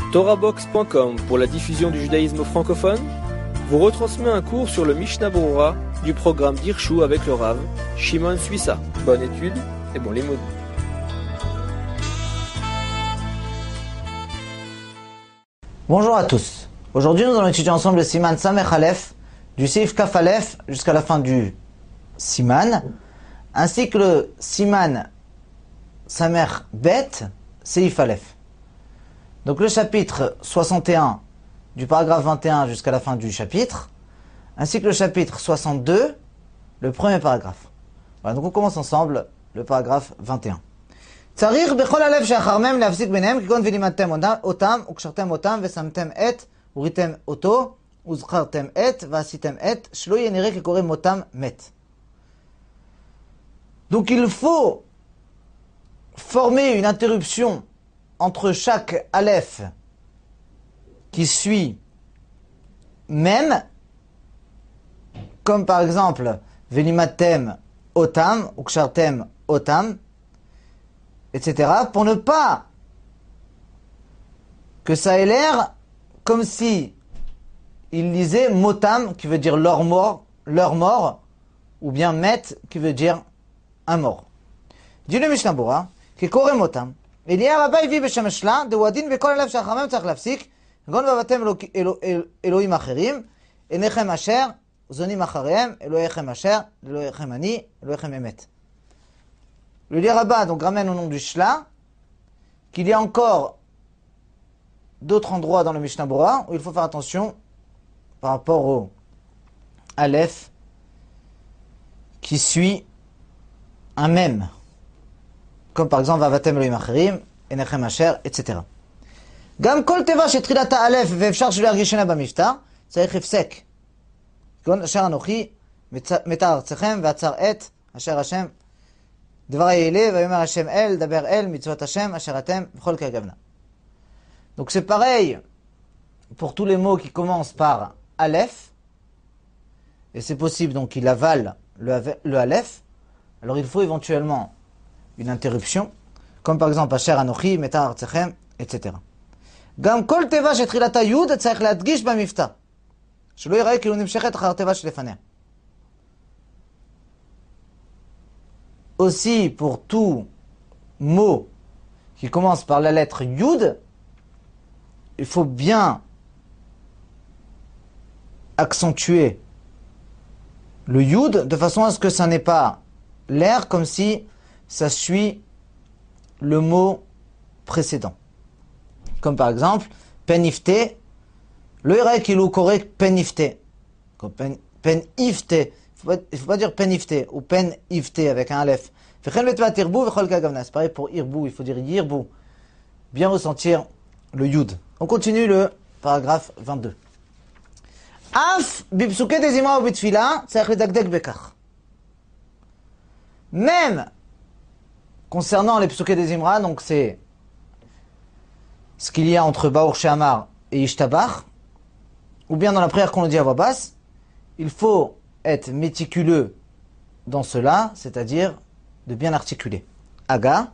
TorahBox.com pour la diffusion du judaïsme francophone vous retransmet un cours sur le Mishnah Berurah du programme d'Hirshu avec le Rav Shimon Suissa. Bonne étude et bon limoud. Bonjour à tous. Aujourd'hui, nous allons étudier ensemble le Siman Samech Aleph, du Seif Kaf Aleph jusqu'à la fin du Siman, ainsi que le Siman Samech Bet, Seif Aleph. Donc le chapitre 61 du paragraphe 21 jusqu'à la fin du chapitre, ainsi que le chapitre 62, le premier paragraphe. Voilà, donc on commence ensemble le paragraphe 21. צריך בכל הלב שאחרמם להפסיק ביניהם, כגון ולימדתם אותם, וקשרתם אותם, ושמתם את, וריתם אותו, וזכרתם את, ועשיתם את, שלא יהיה נראה כקורא מותם מת. Donc il faut former une interruption entre chaque aleph qui suit même, comme par exemple velimatem otam, ukshartem otam, etc., pour ne pas que ça ait l'air comme si il lisait motam, qui veut dire leur mort, ou bien met, qui veut dire un mort. Dit le Mishnah Berurah, qui kore motam, אליהו הבא הביא בשם השלה, דהו הדין בכל הלב שאחרמם צריך להפסיק, כגון ועבדתם אלוהים אחרים, עיניכם אשר, זונים אחריהם, אלוהיכם אשר, אלוהיכם אני, אלוהיכם אמת. Le lire Rabbah donc ramène au nom du Shla qu'il y a encore d'autres endroits dans le Mishnah Berurah où il faut faire attention par rapport au Aleph qui suit un mème. Comme par exemple, Vavatem Elohim Acherim, Enechem Asher, etc. גם כל תיבה שתחילת האלף ואפשר שלא ירגיש שינה במבטא, צריך הפסק. כגון אשר אנוכי, מתר ארצכם ועצר את, אשר השם, דבר יעלה, ויאמר השם אל, דבר אל, מצוות השם, אשר אתם, בכל כגבנה. Donc c'est pareil pour tous les mots qui commencent par Aleph, et c'est possible donc qu'il avale le Aleph, alors il faut éventuellement une interruption, comme par exemple Asher Anochi, Metar Artsechem, etc. גם כל תיבה שתחילתה י' צריך להדגיש במבטא, שלא ייראה כאילו נמשכת אחר תיבה שלפניה. Aussi pour tout mot qui commence par la lettre Yud, il faut bien accentuer le Yud de façon à ce que ça n'ait pas l'air comme si ça suit le mot précédent. Comme par exemple, penifte, le ira qu'il ou correct penifte. Penifte, il ne faut pas dire penifte ou penifte avec un aleph. C'est pareil pour irbu, il faut dire yirbu. Bien ressentir le yud. On continue le paragraphe 22. Af bipsuke dezimra ou bitfila, tzarich ledakdek bekach. Même concernant les psuke des Imra, donc c'est ce qu'il y a entre Baour Shehamar et Ishtabach, ou bien dans la prière qu'on le dit à voix basse, il faut être méticuleux dans cela, c'est-à-dire de bien articuler. Aga,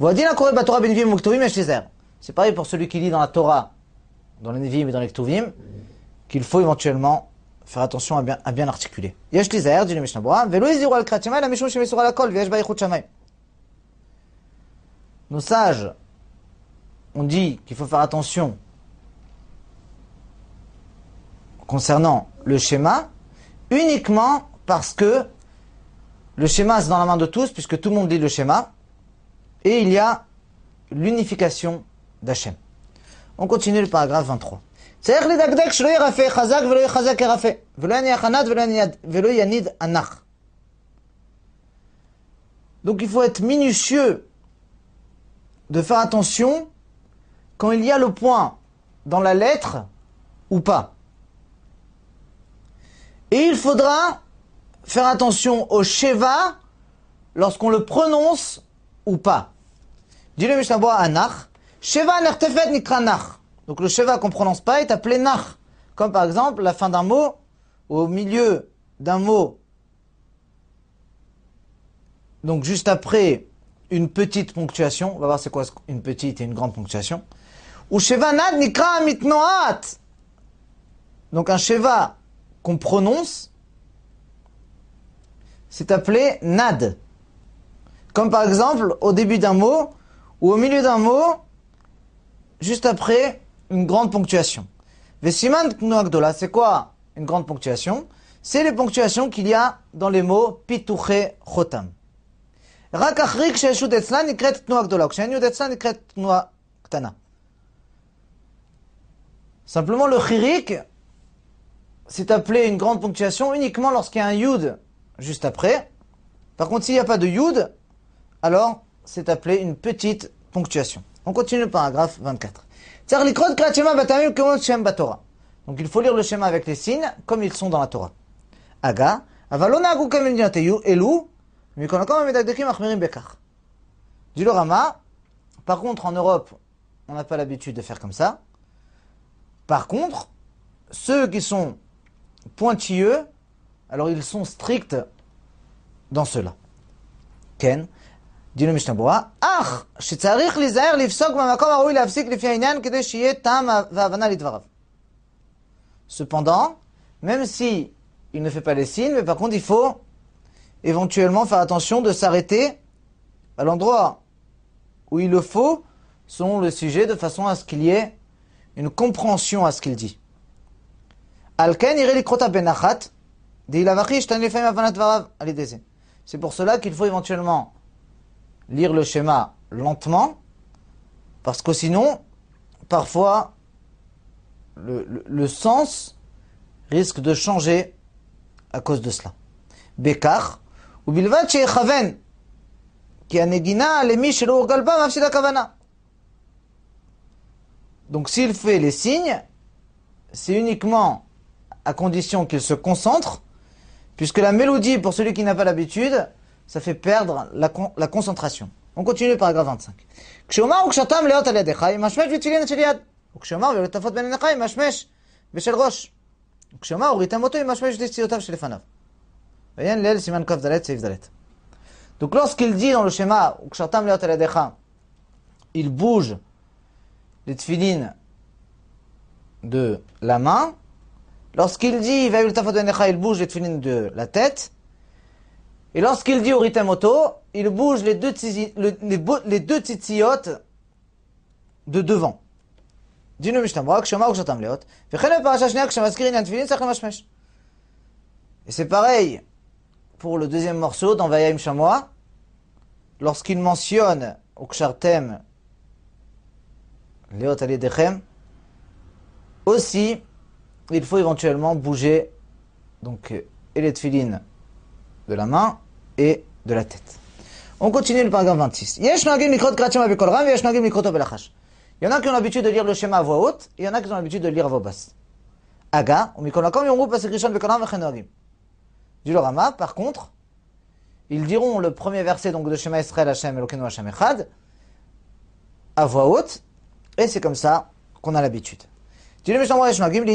c'est pareil pour celui qui lit dans la Torah, dans les Nevi'im et dans les Ktuvim, qu'il faut éventuellement faire attention à bien articuler. Yesh lizaher, dit le Mishnah Berurah, velo yiziru al krat shamay la mishum shemesura la kol, v'yesh ba'ichut shamay. Nos sages ont dit qu'il faut faire attention concernant le schéma uniquement parce que le schéma c'est dans la main de tous puisque tout le monde lit le schéma et il y a l'unification d'Hachem. On continue le paragraphe 23. צריך לדקדק שלא ירפה חזק ולא יחזק ירפה ולא יניח ענד ולא יניד ענך. Donc il faut être minutieux de faire attention quand il y a le point dans la lettre ou pas. Et il faudra faire attention au sheva lorsqu'on le prononce ou pas. Dit le Mishnah Berurah anach, sheva nertefet nikra nach. Donc le sheva qu'on ne prononce pas est appelé nach. Comme par exemple la fin d'un mot, ou au milieu d'un mot, donc juste après une petite ponctuation, on va voir c'est quoi une petite et une grande ponctuation, Ou Sheva Nad Nikra Mitnoat. Donc un Sheva qu'on prononce, c'est appelé Nad. Comme par exemple au début d'un mot, ou au milieu d'un mot, juste après une grande ponctuation. Vesiman Tnoa Gdola, c'est quoi une grande ponctuation? C'est les ponctuations qu'il y a dans les mots Pituche Chotam. Rak achrik she'eshut etzla nikret Tnoa Gdola, kshe'en yud etzla nikret Tnoa Ktana. Simplement le chirik, c'est appelé une grande ponctuation uniquement lorsqu'il y a un yud juste après. Par contre, s'il n'y a pas de yud, alors c'est appelé une petite ponctuation. On continue le paragraphe 24. Donc il faut lire le schéma avec les signes comme ils sont dans la Torah. Aga, avalona elu, dit le Rama. Par contre, en Europe, on n'a pas l'habitude de faire comme ça. Par contre, ceux qui sont pointilleux, alors ils sont stricts dans cela. Ken, dit le Mishnah Berurah, ach, shetzarich lizaher lifsok b'makom haroui lafsik lifi ha'inyan kedei sheyeh ta'am va'havana lidvarav. Cependant, même si il ne fait pas les signes, mais par contre il faut éventuellement faire attention de s'arrêter à l'endroit où il le faut, selon le sujet, de façon à ce qu'il y ait une compréhension à ce qu'il dit. Alken ire likrota benachat, dit lavachi shtan lefayim havanat dvarav alideze. C'est pour cela qu'il faut éventuellement lire le schéma lentement, parce que sinon, parfois, le sens risque de changer à cause de cela. Bekar, ou bilvad she'echaven, ki anegina lemi shelo urgal ba mafsida kavana. Donc s'il fait les signes, c'est uniquement à condition qu'il se concentre, puisque la mélodie, pour celui qui n'a pas l'habitude, ça fait perdre la concentration. On continue le paragraphe 25. Ksheomar ukshatam leot al yadecha, imashmesh v'tfilin shel yad. Ksheomar ve'letafot ben enecha, imashmesh v'shel rosh. Ksheomar uritam oto, imashmesh v'tziyotav shel lefanav. Vayen lel siman kaf dalet seif dalet. Donc lorsqu'il dit dans le schéma ukshatam leot al yadecha, il bouge les tfilin de la main. Lorsqu'il dit ve'letafot ben enecha, il bouge les tfilin de la tête. Et lorsqu'il dit Oritamoto, il bouge les deux tzitziyot de devant. Dit le Mishnah Berurah, Kshomar ukshatam leot, v'chen parasha shneya kshemaskir inyan tefillin tzarich lemashmesh. Et c'est pareil pour le deuxième morceau dans Vayayim Shamoa, lorsqu'il mentionne ukshartem leot al yedechem, aussi il faut éventuellement bouger donc et les tefillin de la main et de la tête. On continue le paragraphe 26. Il y en a qui ont l'habitude de lire le schéma à voix haute, et il y en a qui ont l'habitude de lire à voix basse. Aga, dit le Rama, par contre, ils diront le premier verset donc de Shema Israël Hashem Elokeinu Hashem Echad à voix haute, et c'est comme ça qu'on a l'habitude. Dit le Mishnah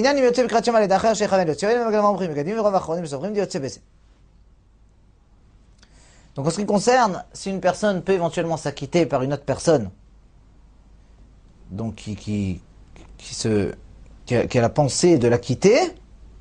Berurah, donc en ce qui concerne, si une personne peut éventuellement s'acquitter par une autre personne, donc qui a la pensée de l'acquitter,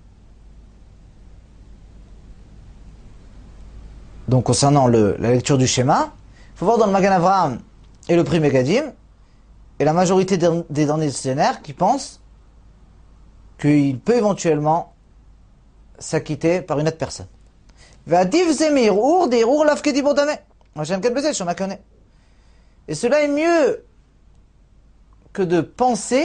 donc concernant la lecture du schéma, il faut voir dans le Magan Avraham et le Pri Megadim, et la majorité des derniers dictionnaires qui pensent qu'il peut éventuellement s'acquitter par une autre personne. Et cela est mieux que de penser,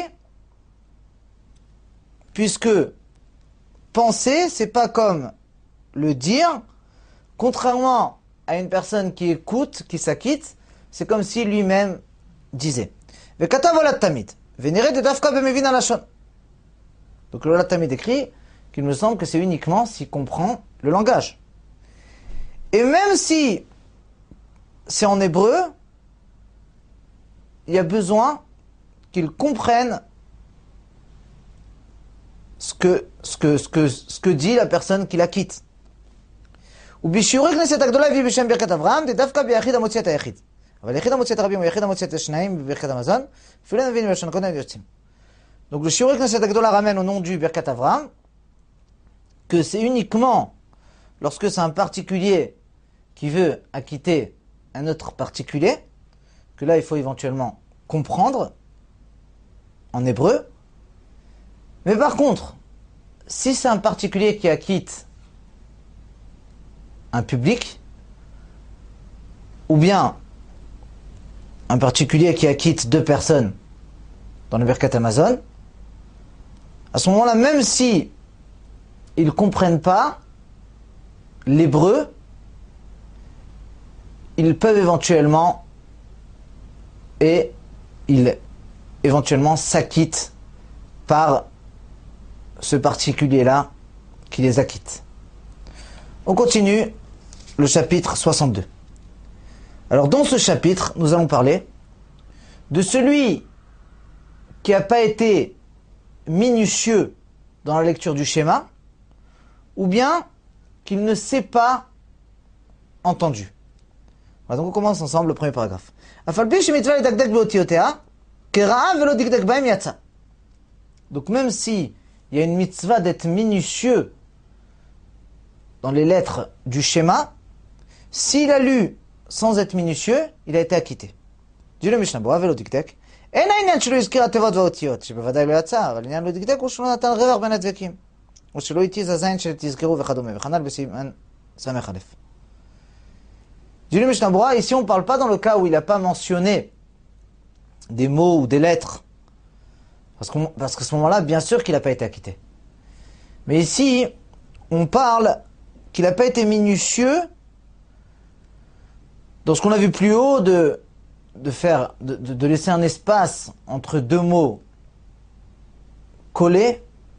puisque penser, c'est pas comme le dire, contrairement à une personne qui écoute, qui s'acquitte, c'est comme si lui-même disait. Donc le Olat Tamid écrit qu'il me semble que c'est uniquement s'il comprend le langage. Et même si c'est en hébreu, il y a besoin qu'ils comprennent ce que dit la personne qui la quitte. אבל יחיד המוציא את הרבים הוא יחיד המוציא את השניים בברכת המזון, אפילו לא מבין בלשון קודם יוצאים. Donc le Shiur Knesset Agdola ramène au nom du Birkat Avraham que c'est uniquement lorsque c'est un particulier qui veut acquitter un autre particulier, que là il faut éventuellement comprendre en hébreu. Mais par contre, si c'est un particulier qui acquitte un public, ou bien un particulier qui acquitte deux personnes dans le Birkat Amazon, à ce moment-là, même si ils ne comprennent pas l'hébreu, ils peuvent éventuellement s'acquittent par ce particulier-là qui les acquitte. On continue le chapitre 62. Alors dans ce chapitre, nous allons parler de celui qui n'a pas été minutieux dans la lecture du schéma, ou bien qu'il ne s'est pas entendu. Voilà, donc on commence ensemble le premier paragraphe. Donc même si il y a une mitzvah d'être minutieux dans les lettres du schéma, s'il a lu sans être minutieux, il a été acquitté. dit le Mishnah Berurah ולא דקדק, אין העניין שלא הזכיר התיבות והאותיות, שבוודאי לא יצא, אבל העניין לא דקדק הוא שלא נתן רווח בין הדבקים, או שלא התיז הזין שתזכרו וכדומה, וכנ"ל בסימן סמך א'. dit le Mishnah Berurah, ici on ne parle pas dans le cas où il n'a pas mentionné des mots ou des lettres, parce qu'à ce moment-là, bien sûr qu'il n'a pas été acquitté. Mais ici, on parle qu'il n'a pas été minutieux dans ce qu'on a vu plus haut de laisser un espace entre deux mots collés,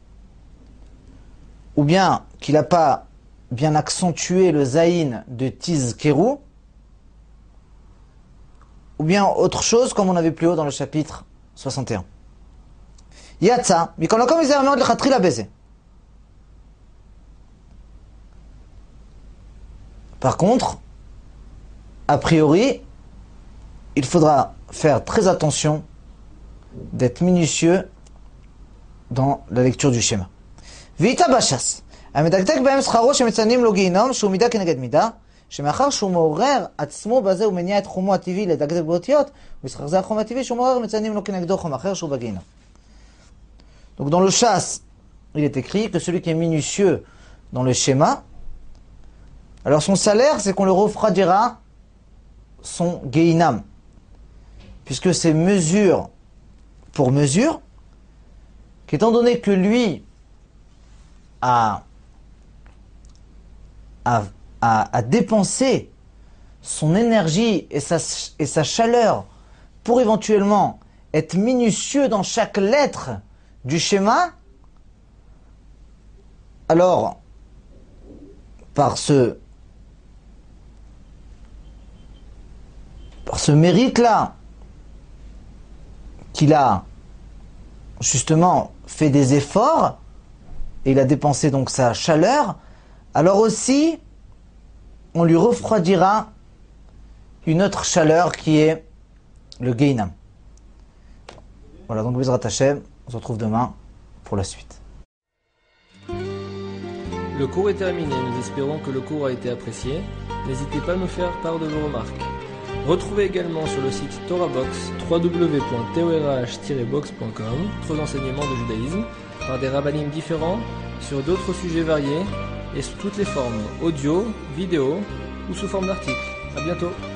ou bien qu'il n'a pas bien accentué le zaïn de tizkeru, ou bien autre chose comme on a vu plus haut dans le chapitre 61. Yatsa, mikolam makom izar meod lechatchila beze. Par contre, a priori, il faudra faire très attention d'être minutieux dans la lecture du schéma. Vita bashas, המדקדק בהם שכרו שמציינים לו גיהינום שהוא מידה כנגד מידה, שמאחר שהוא מעורר עצמו בזה ומניע את חומו הטבעי לדקדק באותיות, ובשכר זה החום הטבעי שהוא מעורר מציינים לו כנגדו חום אחר שהוא בגיהינום. Donc dans le chasse, il est écrit que celui qui est minutieux dans le schéma, alors son salaire, c'est qu'on le refroidira son Gehinam. Puisque c'est mesure pour mesure, qu'étant donné que lui a dépensé son énergie et sa chaleur pour éventuellement être minutieux dans chaque lettre du schéma, alors par ce mérite-là, qu'il a justement fait des efforts, et il a dépensé donc sa chaleur, alors aussi, on lui refroidira une autre chaleur qui est le Gehinam. Voilà, donc Bezrat Hashem, on se retrouve demain pour la suite. Le cours est terminé, nous espérons que le cours a été apprécié. N'hésitez pas à nous faire part de vos remarques. Retrouvez également sur le site TorahBox www.torah-box.com d'autres enseignements de judaïsme par des rabbinim différents sur d'autres sujets variés et sous toutes les formes audio, vidéo ou sous forme d'articles. À bientôt.